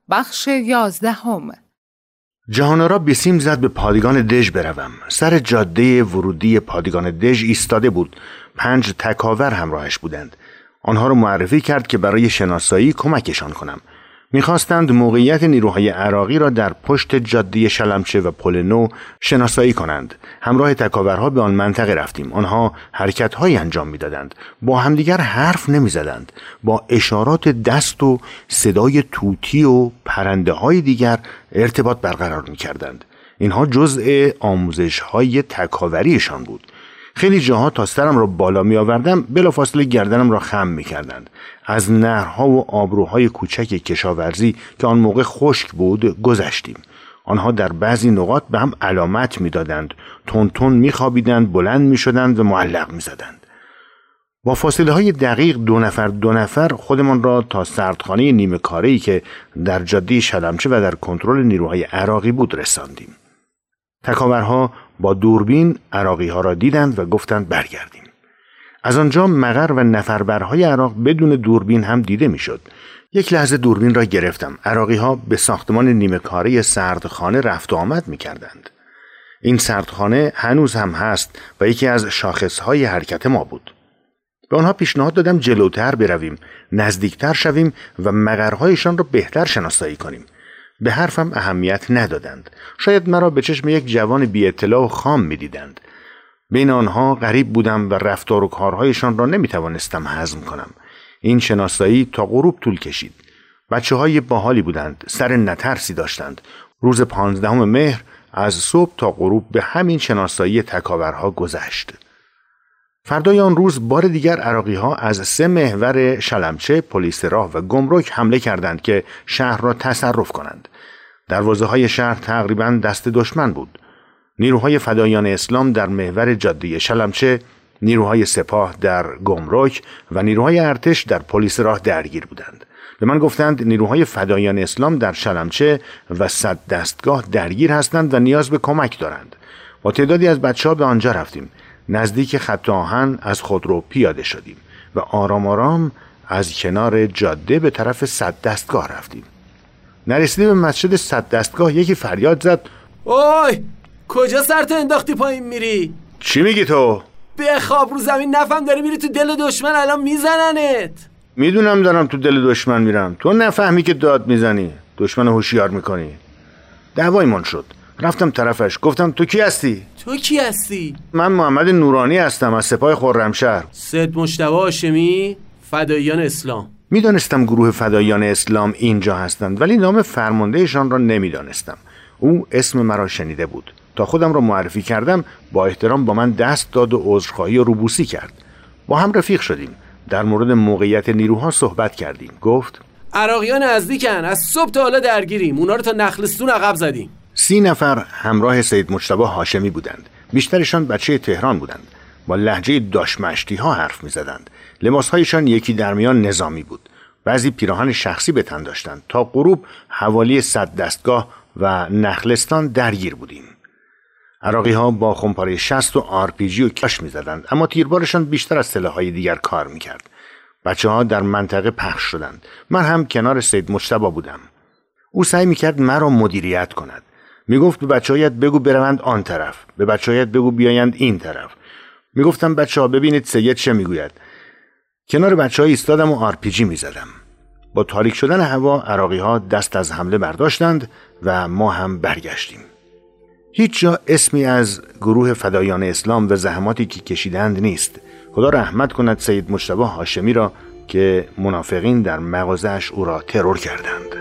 بخش 11. جهانآرا بسیم زد به پادگان دژ بروم. سر جاده ورودی پادگان دژ ایستاده بود. 5 تکاور همراهش بودند. آنها را معرفی کرد که برای شناسایی کمکشان کنم. می‌خواستند موقعیت نیروهای عراقی را در پشت جاده شلمچه و پل نو شناسایی کنند. همراه تکاورها به آن منطقه رفتیم. آنها حرکت‌هایی انجام می‌دادند. با همدیگر حرف نمی‌زدند. با اشارات دست و صدای توتی و پرنده‌های دیگر ارتباط برقرار می‌کردند. اینها جزء آموزش‌های تکاوریشان بود. خیلی جاها تا سرم را بالا می آوردم بلافاصله گردنم را خم می کردند. از نهرها و آبروهای کوچک کشاورزی که آن موقع خشک بود گذشتیم. آنها در بعضی نقاط به هم علامت می دادند. تون تون می خوابیدند، بلند می شدند و معلق می زدند. با فاصله های دقیق 2 نفر خودمان را تا سردخانه نیمه کاره‌ای که در جاده شلمچه و در کنترل نیروهای عراقی بود رساندیم. تکاورها با دوربین عراقی ها را دیدند و گفتند برگردیم. از آنجا مقر و نفربرهای عراق بدون دوربین هم دیده میشد. یک لحظه دوربین را گرفتم. عراقی ها به ساختمان نیمه کاره سردخانه رفت و آمد می کردند. این سردخانه هنوز هم هست و یکی از شاخصهای حرکت ما بود. به آنها پیشنهاد دادم جلوتر برویم، نزدیکتر شویم و مقرهایشان را بهتر شناسایی کنیم. به حرفم اهمیت ندادند. شاید مرا به چشم یک جوان بی اطلاع و خام می دیدند. بین آنها غریب بودم و رفتار و کارهایشان را نمی توانستم هضم کنم. این شناسایی تا غروب طول کشید. بچه های باحالی بودند. سر نترسی داشتند. روز 15 مهر از صبح تا غروب به همین شناسایی تکاورها گذشت. فردای آن روز بار دیگر عراقی ها از 3 محور شلمچه، پلیس راه و گمرک حمله کردند که شهر را تصرف کنند. دروازه های شهر تقریباً دست دشمن بود. نیروهای فدایان اسلام در محور جاده شلمچه، نیروهای سپاه در گمرک و نیروهای ارتش در پلیس راه درگیر بودند. به من گفتند نیروهای فدایان اسلام در شلمچه و صد دستگاه درگیر هستند و نیاز به کمک دارند. با تعدادی از بچه‌ها به آنجا رفتیم. نزدیک خط آهن از خودرو پیاده شدیم و آرام آرام از کنار جاده به طرف صد دستگاه رفتیم. نرسیده به مسجد صد دستگاه یکی فریاد زد: اوی کجا سرتو انداختی پایین میری؟ چی میگی تو؟ بخواب رو زمین، نفهم داری میری تو دل دشمن، الان میزننت. میدونم دارم تو دل دشمن میرم، تو نفهمی که داد میزنی، دشمن هوشیار میکنی. دعوایمان شد. رفتم طرفش، گفتم تو کی هستی؟ تو کی هستی؟ من محمد نورانی هستم، از سپاه خرمشهر. سید مجتبی هاشمی، فداییان اسلام. میدانستم گروه فداییان اسلام اینجا هستند، ولی نام فرماندهشان را نمیدانستم. او اسم مرا شنیده بود. تا خودم را معرفی کردم با احترام با من دست داد و عذرخواهی و روبوسی کرد. با هم رفیق شدیم. در مورد موقعیت نیروها صحبت کردیم. گفت عراقیان نزدیکن، از صبح تا حالا درگیریم، اونا رو تا نخلستون عقب زدیم. 30 نفر همراه سید مجتبی هاشمی بودند. بیشترشان بچه تهران بودند. با لهجه داشمشتی ها حرف می زدند. لباسهایشان یکی در میان نظامی بود. بعضی پیراهن شخصی به تن داشتند. تا غروب حوالی صد دستگاه و نخلستان درگیر بودیم. عراقی ها با خمپاره 60 و RPG و کش می زدند، اما تیربارشان بیشتر از سلاح‌های دیگر کار می کرد. بچه ها در منطقه پخش شدند. من هم کنار سید مجتبی بودم. او سعی می کرد مرا مدیریت کند. می گفت به بچه‌هایت بگو بروند آن طرف، به بچه‌هایت بگو بیایند این طرف. می گفتم بچه‌ها ببینید سید چه می گوید. کنار بچه‌ها ایستادم و RPG می زدم. با تاریک شدن هوا عراقی ها دست از حمله برداشتند و ما هم برگشتیم. هیچ جا اسمی از گروه فدایان اسلام و زحماتی که کشیدند نیست. خدا رحمت کند سید مجتبی هاشمی را که منافقین در مغازه‌اش او را ترور کردند.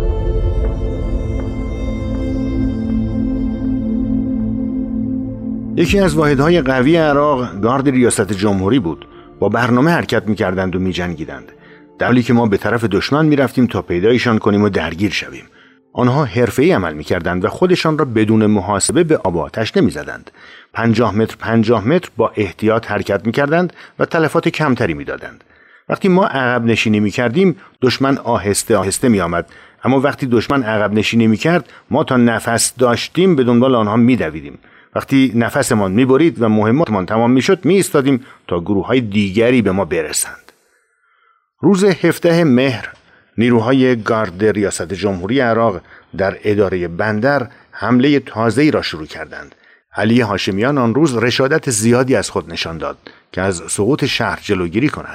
یکی از واحدهای قوی عراق گارد ریاست جمهوری بود. با برنامه حرکت می‌کردند و می‌جنگیدند. در حالی که ما به طرف دشمن می‌رفتیم تا پیدایشان کنیم و درگیر شویم. آنها حرفه‌ای عمل می‌کردند و خودشان را بدون محاسبه به آب و آتش نمی‌زدند. 50 متر با احتیاط حرکت می‌کردند و تلفات کمتری می‌دادند. وقتی ما عقب نشینی می‌کردیم، دشمن آهسته آهسته می‌آمد، اما وقتی دشمن عقب نشینی می‌کرد، ما تا نفس داشتیم به دنبال آنها می‌دویدیم. وقتی نفسمان می‌برید و مهماتمان تمام می‌شد، می‌ایستادیم تا گروه‌های دیگری به ما برسند. روز 17 مهر نیروهای گارد ریاست جمهوری عراق در اداره بندر حمله تازه‌ای را شروع کردند. علی هاشمیان آن روز رشادت زیادی از خود نشان داد که از سقوط شهر جلوگیری کند.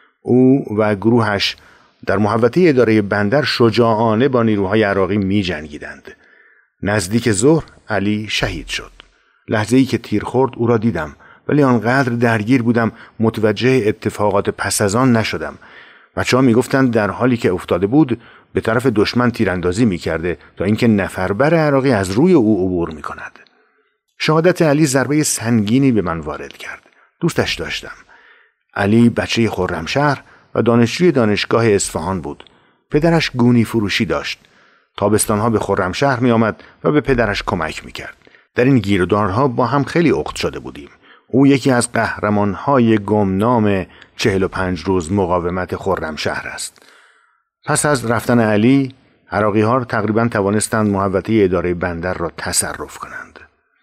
او و گروهش در محوطه اداره بندر شجاعانه با نیروهای عراقی می جنگیدند. نزدیک ظهر علی شهید شد. لحظه‌ای که تیر خورد او را دیدم، ولی آنقدر درگیر بودم متوجه اتفاقات پس از آن نشدم. بچه‌ها میگفتند در حالی که افتاده بود به طرف دشمن تیراندازی می‌کرده تا اینکه نفربر عراقی از روی او عبور می‌کند. شهادت علی ضربه سنگینی به من وارد کرد. دوستش داشتم. علی بچه خرمشهر و دانشجوی دانشگاه اصفهان بود. پدرش گونی فروشی داشت. تابستانها به خرمشهر می آمد و به پدرش کمک می کرد. در این گیرودارها با هم خیلی عقد شده بودیم. او یکی از قهرمانهای گمنام 45 روز مقاومت خرمشهر است. پس از رفتن علی، عراقی‌ها تقریباً توانستند محوطه اداره بندر را تصرف کنند.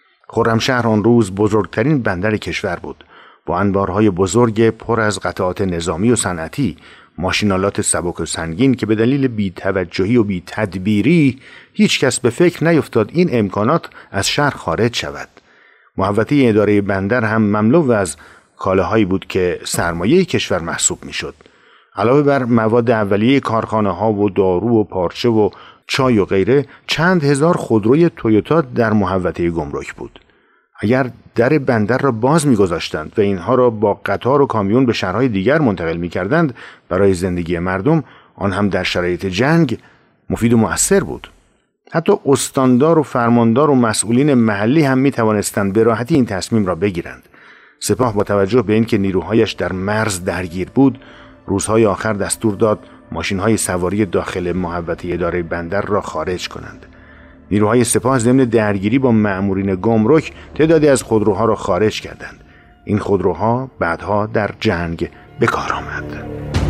خرمشهر آن روز بزرگترین بندر کشور بود، با انبارهای بزرگ پر از قطعات نظامی و صنعتی، ماشینالات سبک و سنگین که به دلیل بی‌توجهی و بی‌تدبیری هیچ کس به فکر نیفتاد این امکانات از شهر خارج شود. محوطه اداره بندر هم مملو از کالاهایی بود که سرمایه کشور محسوب میشد. علاوه بر مواد اولیه کارخانه‌ها و دارو و پارچه و چای و غیره، چند هزار خودروی تویوتا در محوطه گمرک بود. اگر در بندر را باز می‌گذاشتند و اینها را با قطار و کامیون به شهرهای دیگر منتقل می‌کردند برای زندگی مردم، آن هم در شرایط جنگ، مفید و مؤثر بود. حتی استاندار و فرماندار و مسئولین محلی هم می‌توانستند به راحتی این تصمیم را بگیرند. سپاه با توجه به اینکه نیروهایش در مرز درگیر بود، روزهای آخر دستور داد ماشین‌های سواری داخل محوطه اداره بندر را خارج کنند. نیروهای سپاه ضمن درگیری با مأمورین گمرک تعدادی از خودروها را خارج کردند. این خودروها بعدها در جنگ به کار آمد.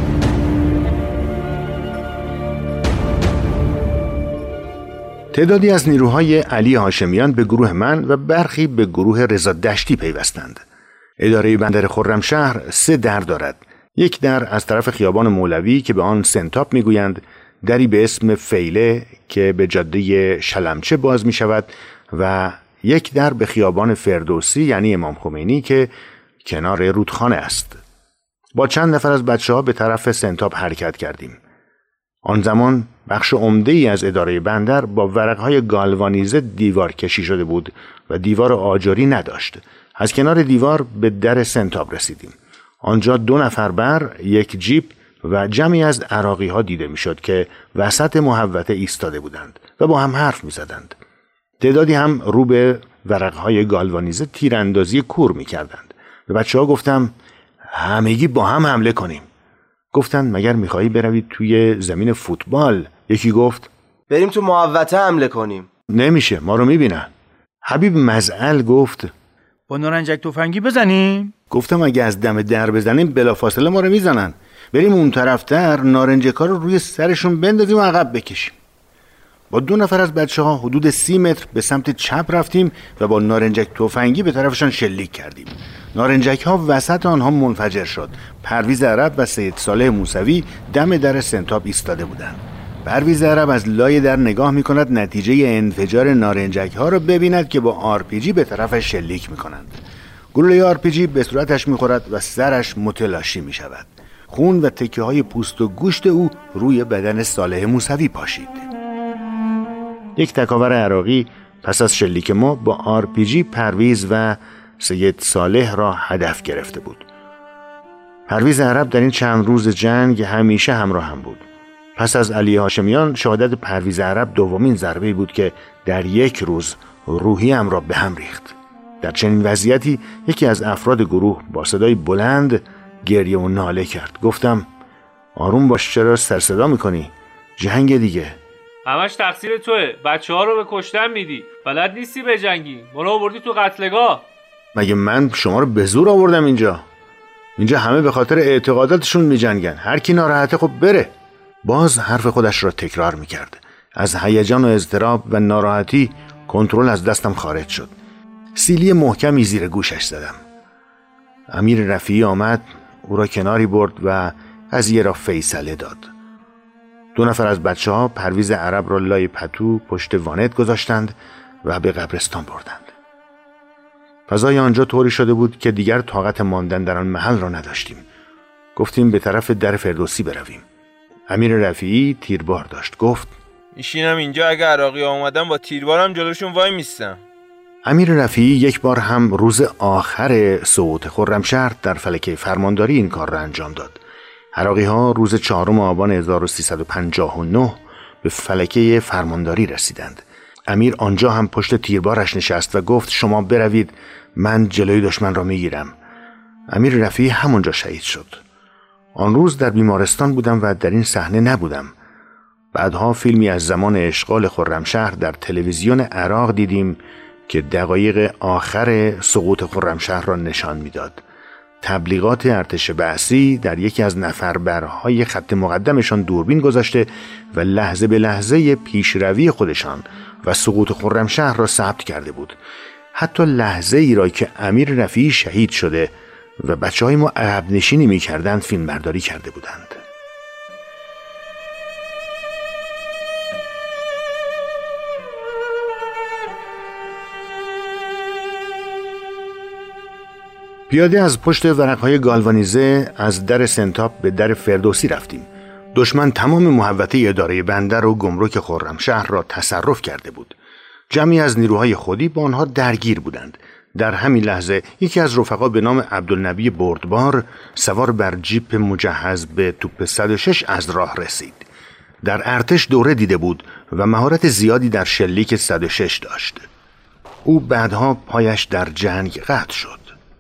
تعدادی از نیروهای علی هاشمیان به گروه من و برخی به گروه رضا دشتی پیوستند. اداره بندر خرمشهر 3 در دارد. یک در از طرف خیابان مولوی که به آن سنتاپ میگویند، دری به اسم فیله که به جاده شلمچه باز می شود و یک در به خیابان فردوسی یعنی امام خمینی که کنار رودخانه است. با چند نفر از بچه‌ها به طرف سنتاپ حرکت کردیم. آن زمان بخش عمده‌ای از اداره بندر با ورق‌های گالوانیزه دیوار کشی شده بود و دیوار آجری نداشت. از کنار دیوار به در سنتاپ رسیدیم. آنجا 2 نفر یک جیپ و جمعی از عراقی‌ها دیده می‌شد که وسط محوطه ایستاده بودند و با هم حرف می‌زدند. تعدادی هم رو به ورق‌های گالوانیزه تیراندازی کور می‌کردند. به بچه‌ها گفتم همگی با هم حمله کنیم. گفتند مگر می‌خواهی بروید توی زمین فوتبال؟ یکی گفت بریم تو محوطه حمله کنیم. نمیشه، ما رو می‌بینن. حبیب مزعل گفت با نارنجک تفنگی بزنیم؟ گفتم اگه از دم در بزنیم بلافاصله ما رو میزنن. بریم اون طرفتر نارنجکا رو روی سرشون بندازیم و عقب بکشیم. با 2 نفر از بچه‌ها حدود 30 متر به سمت چپ رفتیم و با نارنجک تفنگی به طرفشان شلیک کردیم. نارنجک‌ها وسط آنها منفجر شد. پرویز عرب و سید صالح موسوی دم در سنتاپ ایستاده بودند. پرویز عرب از لای در نگاه می‌کند نتیجه انفجار نارنجک‌ها را ببیند که با RPG به طرفش شلیک می‌کنند. گلوله RPG به صورتش می‌خورد و سرش متلاشی می‌شود. خون و تکه‌های پوست و گوشت او روی بدن صالح موسوی پاشید. یک تکاور عراقی پس از شلیک ما با RPG پرویز و سید صالح را هدف گرفته بود. پرویز عرب در این چند روز جنگ همیشه همراهم بود. پس از علی هاشمیان شهادت پرویز عرب دومین ضربه‌ای بود که در یک روز روحیم را به هم ریخت. در چنین وضعیتی یکی از افراد گروه با صدای بلند گریه و ناله کرد. گفتم آروم باش، چرا سر صدا میکنی؟ جنگ دیگه. همش تقصیر توئه. بچه‌ها رو به کشتن میدی. بلد نیستی بجنگی. ما رو آوردی تو قتلگاه. مگه من شما رو به زور آوردم اینجا؟ اینجا همه به خاطر اعتقاداتشون میجنگن. هر کی ناراحته خب بره. باز حرف خودش را تکرار میکرد. از هیجان و اضطراب و ناراحتی کنترل از دستم خارج شد. سیلی محکمی زیر گوشش زدم. امیر رفیعی آمد، او را کناری برد و قضیه را فیصله داد. 2 نفر از بچه‌ها پرویز عرب را لای پتو پشت وانت گذاشتند و به قبرستان بردند. فضای آنجا طوری شده بود که دیگر طاقت ماندن در آن محل را نداشتیم. گفتیم به طرف در فردوسی برویم. امیر رفیعی تیربار داشت. گفت میشینم اینجا، اگه عراقی ها اومدن با تیربارم جلوشون وای میستم. امیر رفیعی یک بار هم روز آخر سقوط خرمشهر در فلکه فرمانداری این کار را انجام داد. عراقی ها روز 4 آبان 1359 به فلکه فرمانداری رسیدند. امیر آنجا هم پشت تیربارش نشست و گفت شما بروید، من جلوی دشمن را میگیرم. امیر رفیعی همونجا شهید شد. آن روز در بیمارستان بودم و در این صحنه نبودم. بعدها فیلمی از زمان اشغال خرمشهر در تلویزیون عراق دیدیم که دقایق آخر سقوط خرمشهر را نشان میداد. تبلیغات ارتش بعثی در یکی از نفربرهای خط مقدمشان دوربین گذاشته و لحظه به لحظه پیشروی خودشان و سقوط خرمشهر را ثبت کرده بود. حتی لحظه ای را که امیر رفیعی شهید شده و بچه‌های ما عقب نشینی می‌کردند فیلم برداری کرده بودند. پیاده از پشت ورق‌های گالوانیزه از در سنتاپ به در فردوسی رفتیم. دشمن تمام محوطه اداره بندر و گمرک خرمشهر را تصرف کرده بود. جمعی از نیروهای خودی با آنها درگیر بودند. در همین لحظه یکی از رفقا به نام عبدالنبی بردبار سوار بر جیپ مجهز به توپ 106 از راه رسید. در ارتش دوره دیده بود و مهارت زیادی در شلیک 106 داشت. او بعدها پایش در جنگ قطع شد.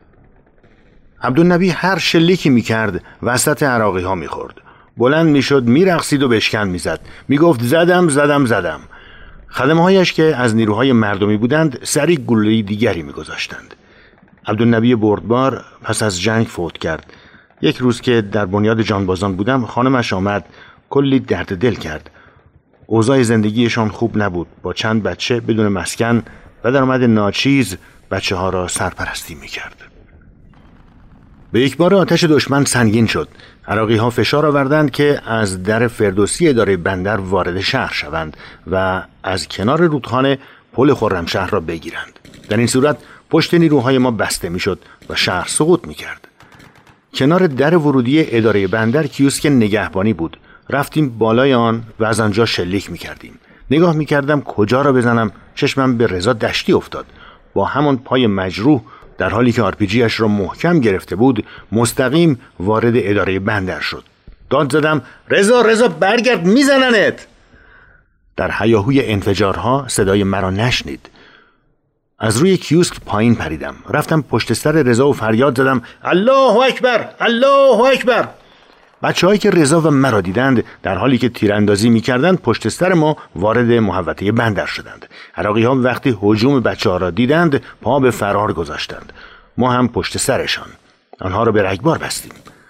عبدالنبی هر شلیکی میکرد وسط عراقی ها میخورد. بلند میشد، میرقصید و بشکن میزد. میگفت زدم زدم زدم. خدمه‌هایش که از نیروهای مردمی بودند سریع گلوله دیگری میگذاشتند. عبدالنبی بردبار پس از جنگ فوت کرد. یک روز که در بنیاد جانبازان بودم خانمش آمد، کلی درد دل کرد. اوضاع زندگیشان خوب نبود، با چند بچه بدون مسکن و درآمد ناچیز بچه ها را سرپرستی میکرد. به یک بار آتش دشمن سنگین شد. عراقی ها فشار آوردند که از در فردوسی اداره بندر وارد شهر شوند و از کنار رودخانه پل خرمشهر را بگیرند. در این صورت پشت نیروهای ما بسته میشد و شهر سقوط میکرد. کنار در ورودی اداره بندر کیوسک نگهبانی بود. رفتیم بالای آن و از آنجا شلیک میکردیم. نگاه میکردم کجا را بزنم، چشمم به رضا دشتی افتاد. با همان پای مجروح در حالی که آرپیجیش را محکم گرفته بود مستقیم وارد اداره بندر شد. داد زدم رضا برگرد میزننت. در هیاهوی انفجارها صدای مرا نشنید. از روی کیوسک پایین پریدم. رفتم پشت سر رضا و فریاد زدم الله اکبر الله اکبر. بچه‌هایی که رضا و مرا دیدند در حالی که تیراندازی می‌کردند پشت سر ما وارد محوطه بندر شدند. عراقی‌ها وقتی هجوم بچه‌ها را دیدند پا به فرار گذاشتند. ما هم پشت سرشان. آنها را به رگبار بستیم.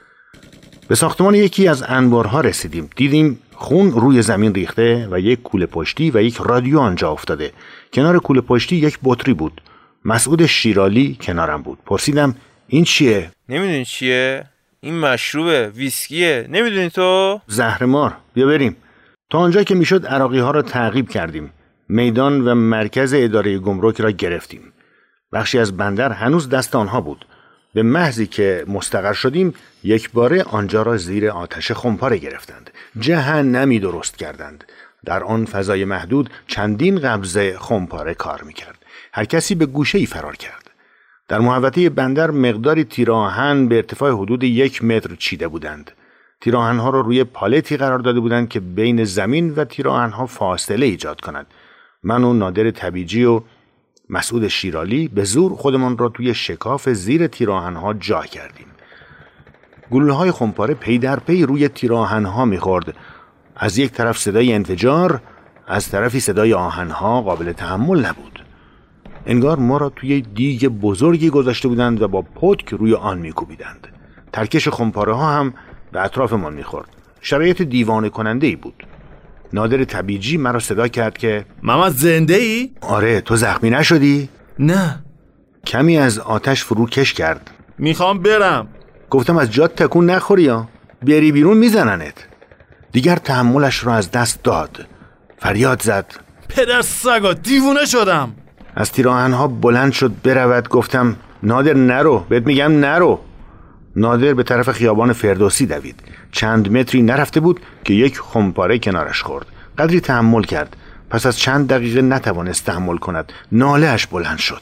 به ساختمان یکی از انبارها رسیدیم. دیدیم خون روی زمین ریخته و یک کوله پشتی و یک رادیو آنجا افتاده. کنار کوله پشتی یک بطری بود. مسعود شیرالی کنارم بود. پرسیدم این چیه؟ نمیدونی چیه؟ این مشروبه، ویسکیه. نمیدونی تو؟ زهرمار. بیا بریم. تا آنجا که میشد عراقی ها را تعقیب کردیم. میدان و مرکز اداره گمرک را گرفتیم. بخشی از بندر هنوز دست آنها بود. به محضی که مستقر شدیم یک باره آنجا را زیر آتش خمپاره گرفتند. جهنمی درست کردند. در آن فضای محدود چندین قبضه خمپاره کار میکرد. هر کسی به گوشه‌ای فرار کرد. در محوطه بندر مقداری تیراهن به ارتفاع حدود 1 متر چیده بودند. تیراهنها را روی پالتی قرار داده بودند که بین زمین و تیراهنها فاصله ایجاد کند. من و نادر طبیجی و مسعود شیرالی به زور خودمان را توی شکاف زیر تیراهنها جا کردیم. گلوله‌های خمپاره پی در پی روی تیراهنها می‌خورد. از یک طرف صدای انفجار، از طرفی صدای آهنها قابل تحمل نبود. انگار ما را توی دیگ بزرگی گذاشته بودند و با پتک روی آن می‌کوبیدند. ترکش خمپاره ها هم به اطرافمان می‌خورد. شرایط دیوانه کننده‌ای بود. نادر طبیجی مرا صدا کرد که محمد زنده ای؟ آره، تو زخمی نشدی؟ نه. کمی از آتش فرو کش کرد. میخوام برم. گفتم از جات تکون نخوری ها. بیاری بیرون میزننت. دیگر تحملش را از دست داد. فریاد زد: پدر سگا، دیوونه شدم. از تیر آهن‌ها بلند شد برود. گفتم: نادر نرو، بهت میگم نرو. نادر به طرف خیابان فردوسی دوید. چند متری نرفته بود که یک خمپاره کنارش خورد. قدری تحمل کرد. پس از چند دقیقه نتوانست تحمل کند. ناله اش بلند شد: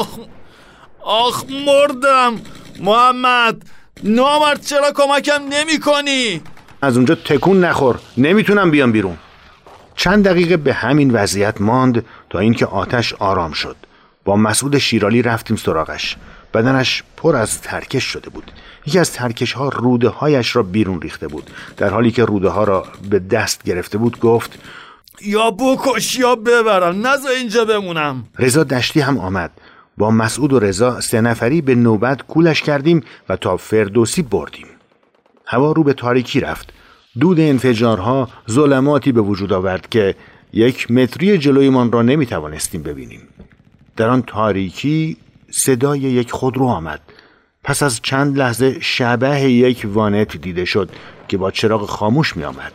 آخ مردم. محمد نامرد، چرا کمکم نمی کنی؟ از اونجا تکون نخور، نمیتونم بیام بیرون. چند دقیقه به همین وضعیت ماند تا اینکه آتش آرام شد. با مسعود شیرالی رفتیم سراغش. بدنش پر از ترکش شده بود. یکی از ترکش ها روده هایش را بیرون ریخته بود. در حالی که روده ها را به دست گرفته بود گفت: یا بکش یا ببرم، نذار اینجا بمونم. رضا دشتی هم آمد. با مسعود و رضا 3 نفری به نوبت کولش کردیم و تا فردوسی بردیم. هوا رو به تاریکی رفت. دود انفجارها ظلماتی به وجود آورد که 1 متری جلویمان را نمی توانستیم ببینیم. در آن تاریکی صدای یک خودرو آمد. پس از چند لحظه شبح یک وانت دیده شد که با چراغ خاموش می آمد.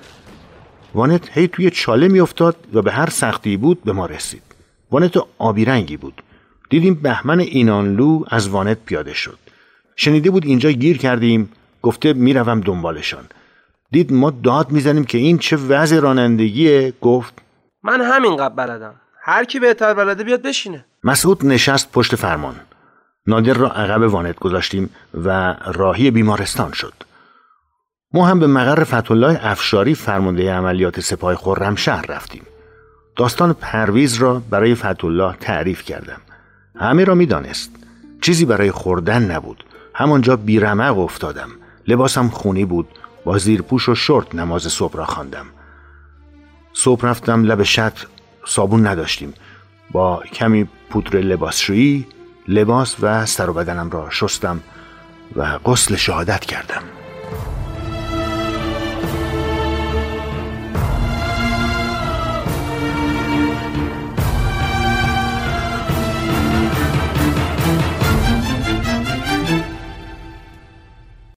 وانت هی توی چاله می افتاد و به هر سختی بود به ما رسید. وانت آبی رنگی بود. دیدیم بهمن اینانلو از وانت پیاده شد. شنیده بود اینجا گیر کردیم. گفته میروم دنبالشان. دید ما داد میزنیم که این چه وضع رانندگیه. گفت: من همینقدر بلدم، هر کی بهتر بلده بیاد بشینه. مسعود نشست پشت فرمان. نادر را عقب وانت گذاشتیم و راهی بیمارستان شد. ما هم به مقر فتح‌الله افشاری فرمانده عملیات سپاه خرمشهر رفتیم. داستان پرویز را برای فتح‌الله تعریف کردم. همه را میدانست. چیزی برای خوردن نبود. همانجا بیرمق افتادم. لباسم خونی بود. با زیرپوش و شورت نماز صبح را خواندم. صبح رفتم لب شط. صابون نداشتیم. با کمی پودر لباسشویی لباس و سر و بدنم را شستم و غسل شهادت کردم.